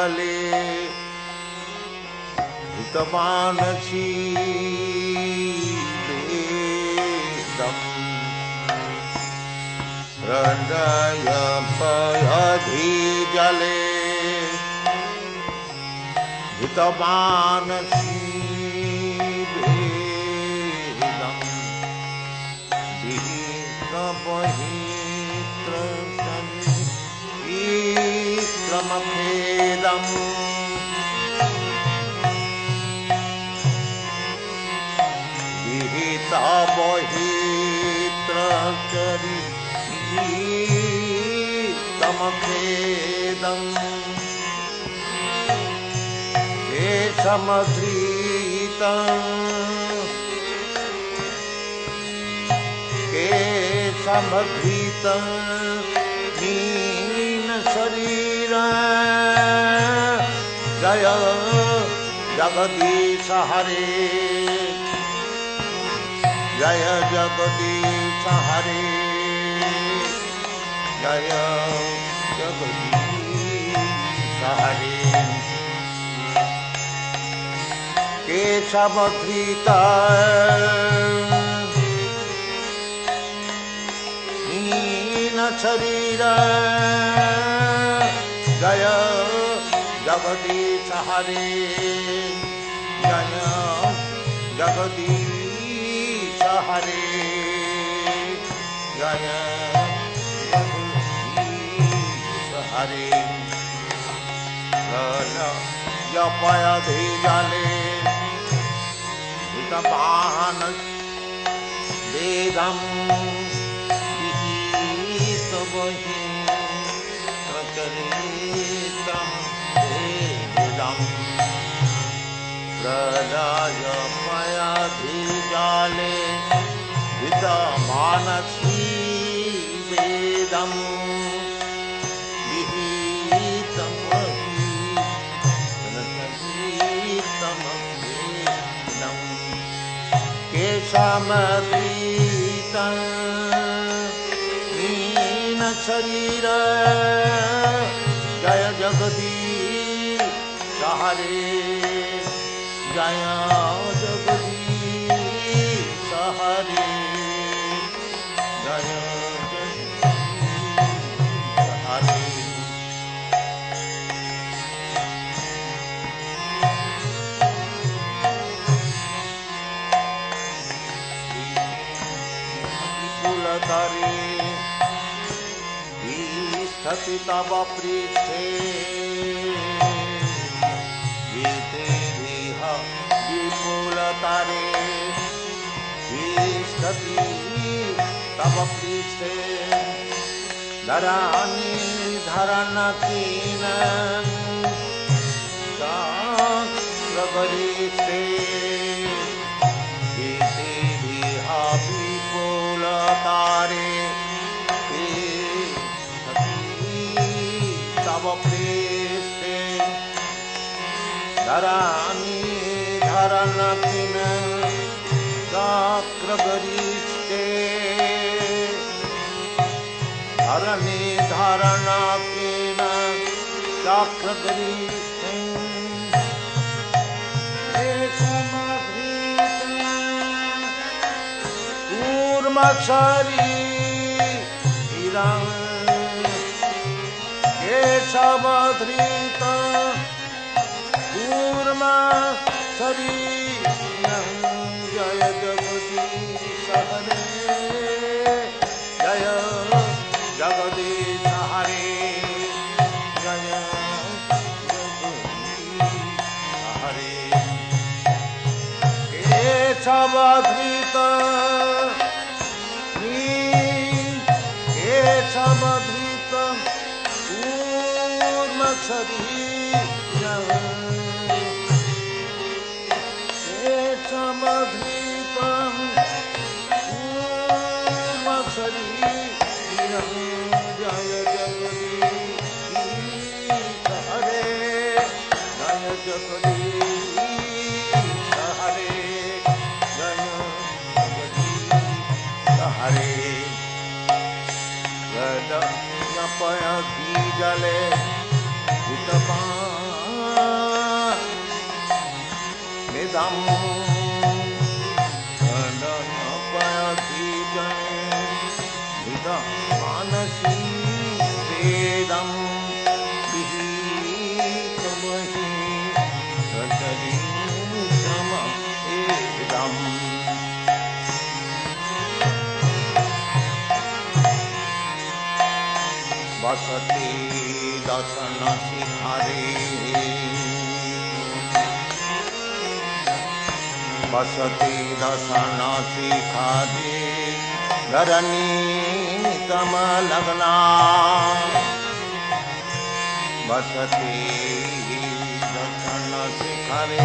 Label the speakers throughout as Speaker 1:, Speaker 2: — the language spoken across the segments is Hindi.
Speaker 1: जले हितमानसी वेदम् हृदय पयधि जले हितमानसी वेदम् विक्रमभेदम् विहिता बहित्रचरितमभेदम् केशमधृतं हीन शरीर जय जगदीश हरे जय जगदीश हरे जय जगदीश हरे केशमधृता हीन शरीर जय जगदीश हरे जय जगदीश हरे जय जगदीश हरे यपयधि जले हितमान वेदम् विहित बहित्रचरितं वेदम् प्रलयपयधि जले हितमानसी वेदम् विहितं बहित्रचरितं वेदम् केशमधृतं हीन शरीर जय जगदीश हरे जय जगदीश हरे जय जगदीश हरे कुलधरे स्थिति तव पृष्ठे गीतेरिह विपुलतरे स्थिति तव पृष्ठे धरानि धरनकीन गात्रगरिष्ठे गीतेरिह विपुलतरे तव पृष्ठे धरानि धरनकीन गात्रगरिष्ठे धरनि धरनकीन गात्रगरिष्ठे कूर्मशरीरं केशमधृतं कूर्मशरीरं जय जगदीश हरे जय जगदीश हरे जय जगदीश हरे केशमधृतं केशमधृतं कूर्मशरीरं केशमधृतं कूर्मशरीरं जय जगदीश हरे जय जगदीश हरे जय जगदीश हरे पयधि जले हितमान वेदम मानसी वेदम विहितमहि सचरित्रमएदम् वसति दशन शिखरे वसति दशन शिखरे धरणीतमलग्ना वसति दशन शिखरे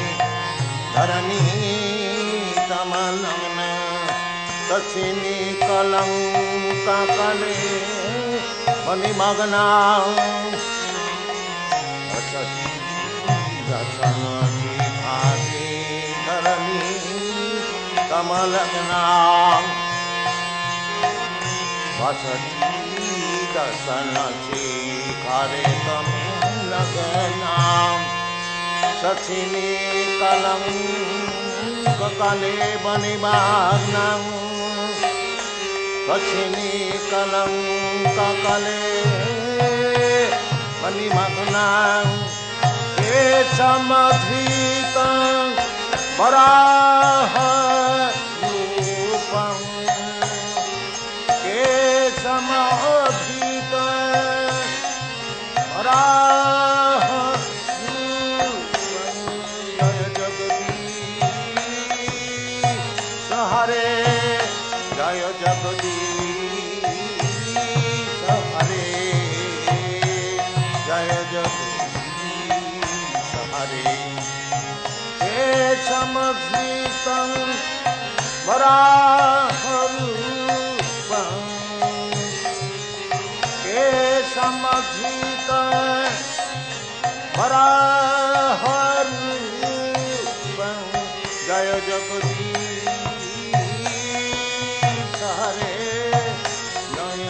Speaker 1: धरणीतमलग्ना तस्मिन् कलङ्ककले मणिमग्ना वसति दशन शिखरे धरणीतमलग्ना वसति दशन शिखरे कमलग्ना तस्मिन् कलङ्ककले मणिमग्ना तस्मिन् कलङ्ककले मणिमग्ना केशमधृतं वराहरूपं केशमधृतं वराहरूपं जय जगदीश हरे जय जगदीश हरे जय जगदीश हरे केशमधृतं वराहरूपं केशमधृतं वराहरूपं जय जगदीश हरे जय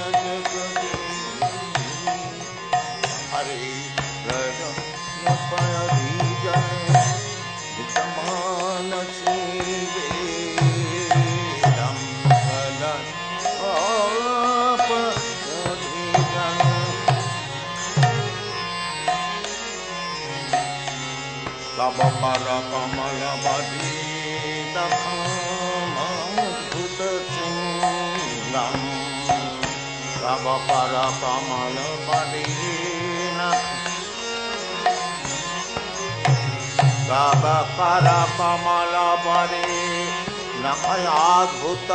Speaker 1: जगदीश हरे मानसी वेदम तब कर कमल बदी तभूत सिंगम तब कर कमल बदी तब कर कमल बदी नखयाद्भुत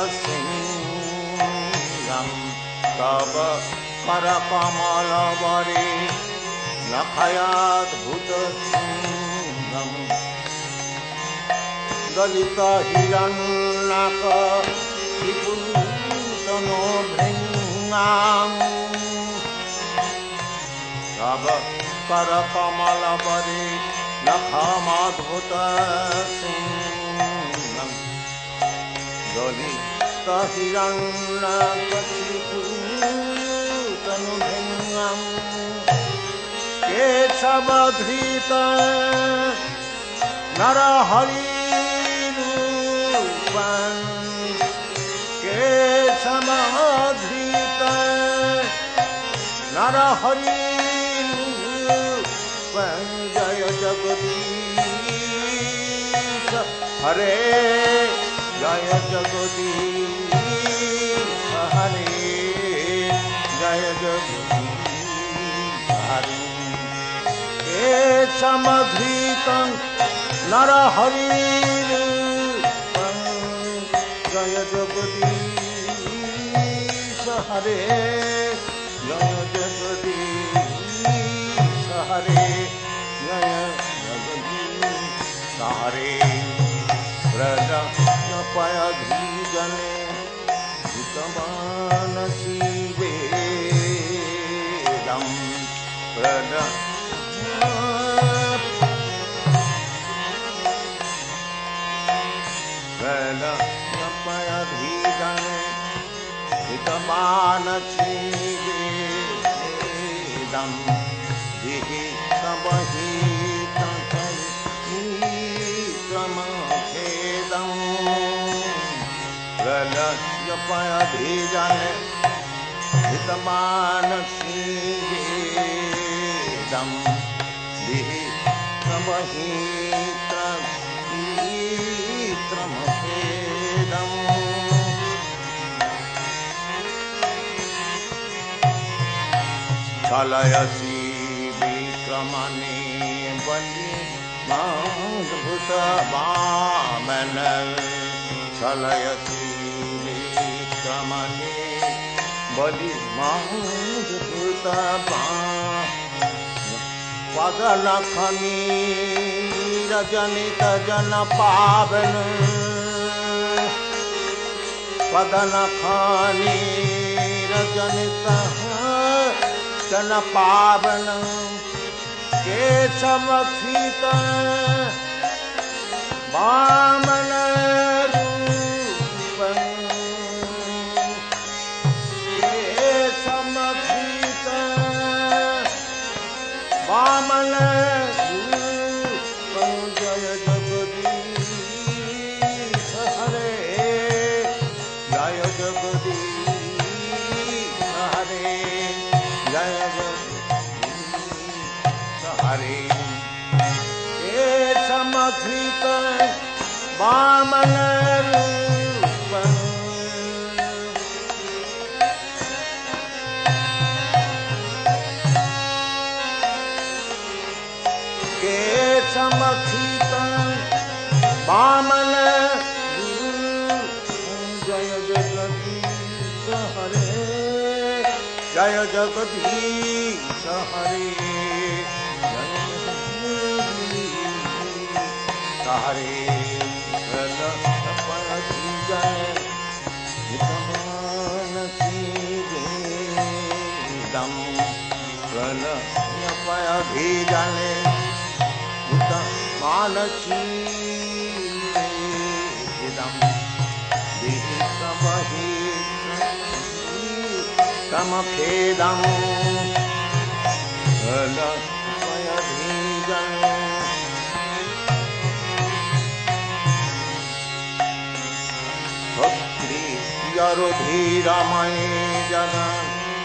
Speaker 1: सिंगम तब कर कमल बदी नखयाद्भुत सिंहम दलित हिरण्यक विपुतनो भृंगां तब कर कमल बदी नखमाद्भुत सिंहम दलित हिरण्यक विपुतनो भृंगां केशमधृतं नरहरिरूपं केशमधृतं नरहरिरूपं जय जगदीश हरे जय जगदीश हरे जय जगदीश हरे केशमधृतं नरहरिरूपं जय जगदीश हरे जय जगदीश हरे जय जगदीश हरे व्रजपयधीजने हितमानसी वेदं व्रज व्रजपयधीजने हितमानसी वेदं विहितमहि पयधीजने हितमानसी वेदं विहितमहीत्रमभेदम् छलयसि विक्रमणे बलिमाद्भुत वामन छलयसि विक्रमणे बलिमाद्भुत पदलखनी रजनित जन पावन पदलखनी रजनित जन पावन केशमखित वामन रूप केशमखित वामन रूप जय जगदीश हरे जय जगदीश हरे जय हरे केशमखित वामन रूप केशमखित वामन रूप जय जगदीश हरे जय जगदीश हरे हरे पयधीजने हितमानसी वेदं पयधीजने हितमानसी वेदं विहितमहीत्रमभेदम् पयधीजने रुधिरमयी जगन्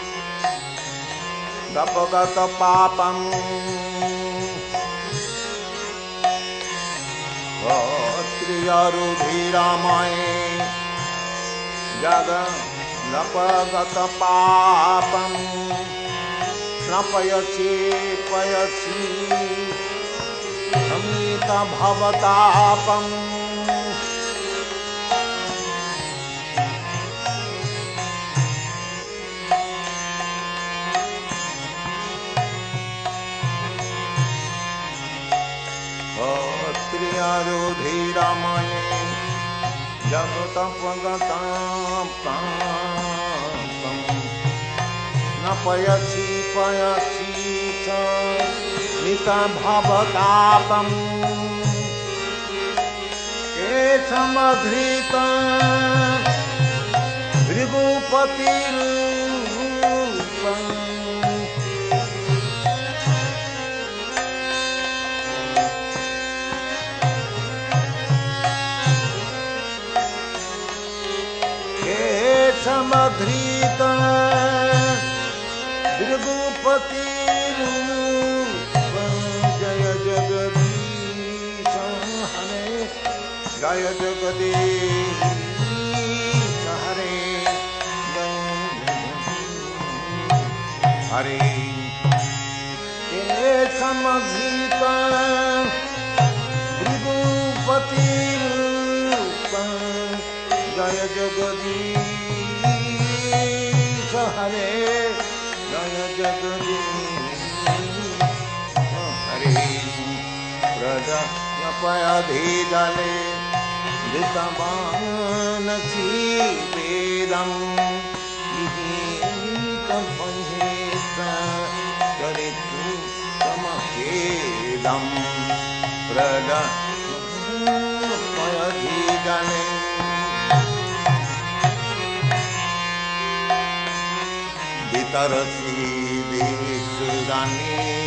Speaker 1: तपगत पापं रुधिरमयी जगन् तपगत पापं स्नपयसि पयसि समीत भवतापम् रुधिरमयी जगतपगतां पापं न पयसि पयसि भवतापं केशमधृत भृगुपतिरूपम् समधृत भृगुपतिरूप जय जगदीश हरे जय जगदीश हरे हरे समधृत भृगुपतिरूप जय जगदीश हरे जय जगदीश हरे पयधीजने हितमानसी वेदं विहितमहीत्रमभेदं पयधीजने वितरसि विसुराणि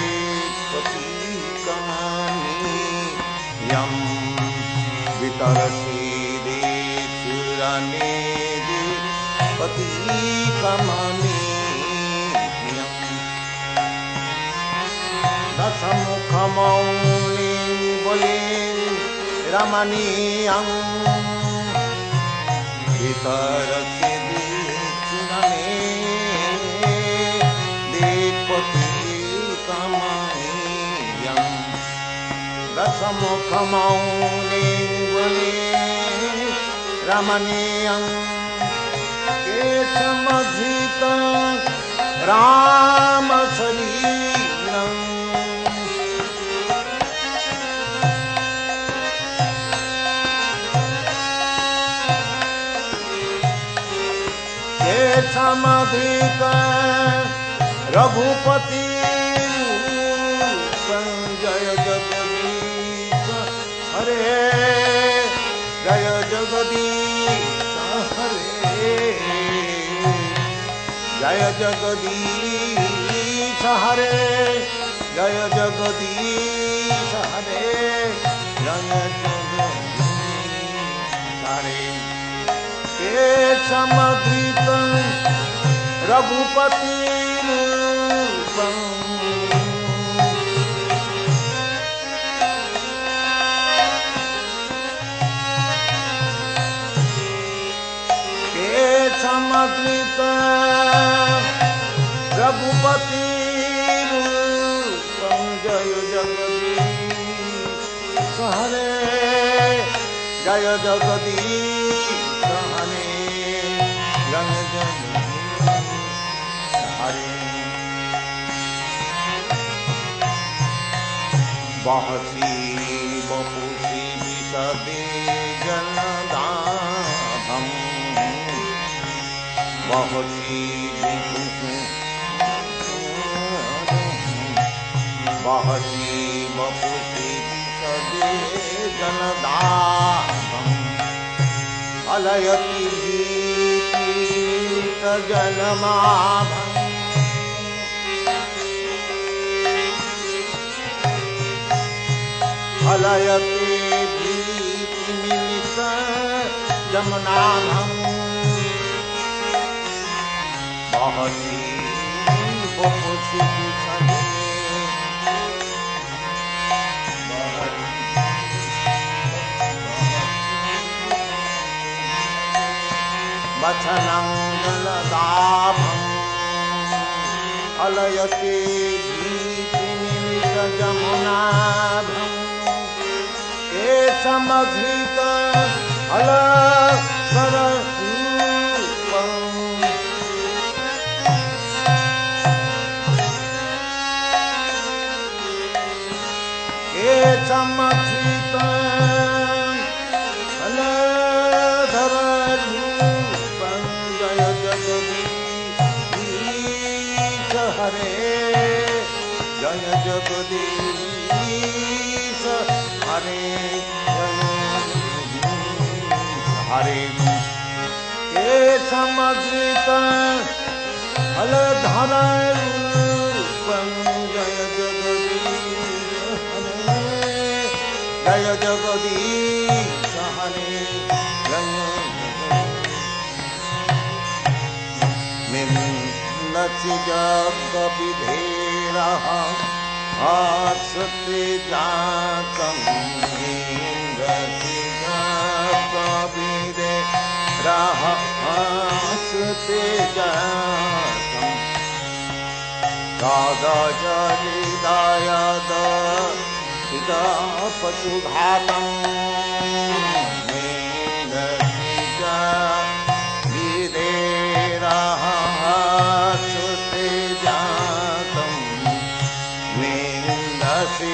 Speaker 1: विपतिकमानि यं वितरसि विसुराणि पतिकमनीयम् दशमुखमौनि बोले रमणीयम् भीतर से दीक्षुरमे पतिकमनीयम् दशमुखमौनि बोले रमणीयम् केशमधिक रामशरीरम् केशमधिक रघुपति जय जगदीश हरे जय जगदीश हरे जय जगदीश हरे जय जगदीश हरे जय जगदीश हरे केशमधृत रघुपति समद्रित रघुपति जय जगदीश हरे जय जगदीश हरे जय जगदीश हरे बहसी बपुसी विशदे जलदाभम् बहसी बहसी बपुसी विशदे जलदाभम् अलयति भीतित जलमाभम् अलयति भीतिमिलित जमुनाभम् बहसी बपुसी विशदे वचनं जलदाभम् अलयति भीतिमिलित जमुनाभम् केशमधृत अलसररूपम् केशमधृत अलधररूपम् जय जगदीश हरे जय जगदीश हरे हरे केशमधृत अलधररूपम् जय जगदीश हरे जय जगदीश हरे जय निन्दसि जगविधेरः आसते जातम् निन्दसि जगविधेरः आसते जातम् दादजलिदायद इदा पशुघातम् निन्दसि जगविधेरः आसते जातम् निन्दसि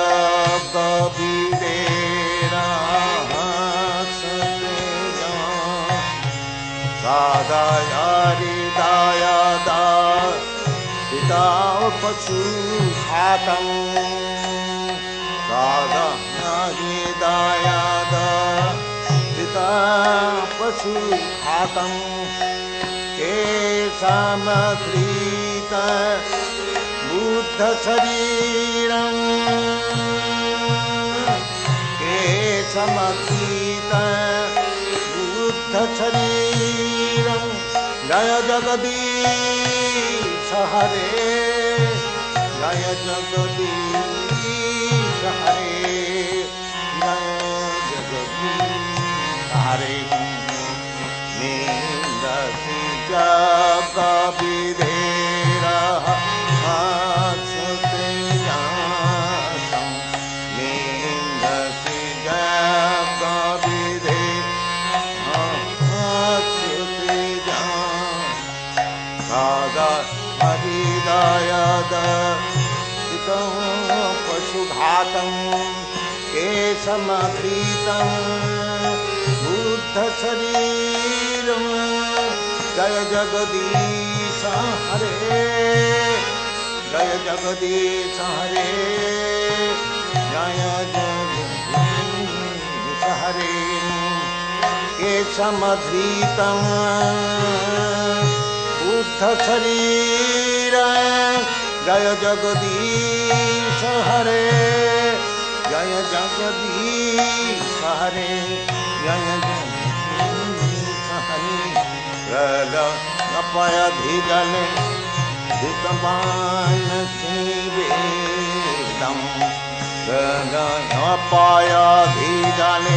Speaker 1: जगविधेरः आसते जातम् दादजलिदायदा पिता पशुघातम् दादजलिदायद पिता पशुघातम् केशमधृत बुद्धशरीरम् केशमधृत बुद्धशरीरम् जय जगदीश हरे, जय जगदीश हरे, जय जगदीश हरे। नींदसि जग विधेरः अच्युते जातं, नींदसि जग विधेरः अच्युते जातं। हृदयदर्शितं पशुघातं केशमधृतं बुद्धशरीरं, जय जगदीश हरे, जय जगदीश हरे, जय जगदीश हरे। केशमधृतं बुद्धशरीर, जय जगदीश हरे, जय जगदीश हरे, जय जगदीश हरे। प्रलयधिजले धितमानसिवेदं, प्रलयधिजले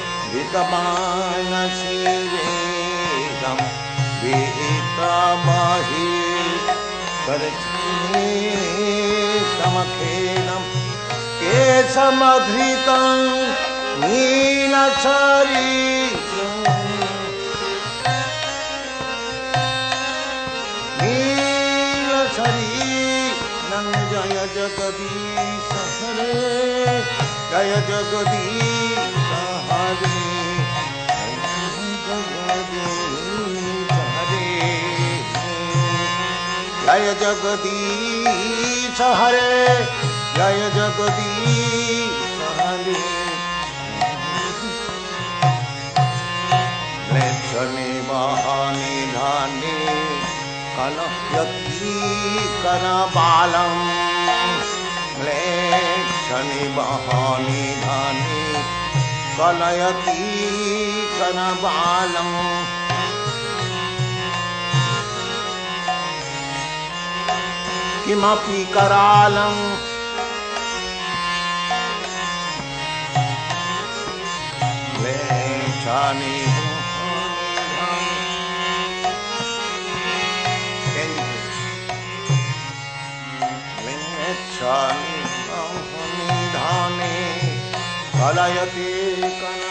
Speaker 1: धितमानसिवेदं, विहितमहि करचीतमखेनं केशमधृतं नीलशरीरं, नीलशरीरं, जय जगदीश हरे, जय जगदीश हरे, जय जगदीश हरे, जय जगदीश हरे। लेच्छनि महानिधाने कलयति करबालं, लेच्छनि महानिधाने कलयति करबालं, किमपि करालं, लेच्छनि लेच्छनि महानिधाने कलयति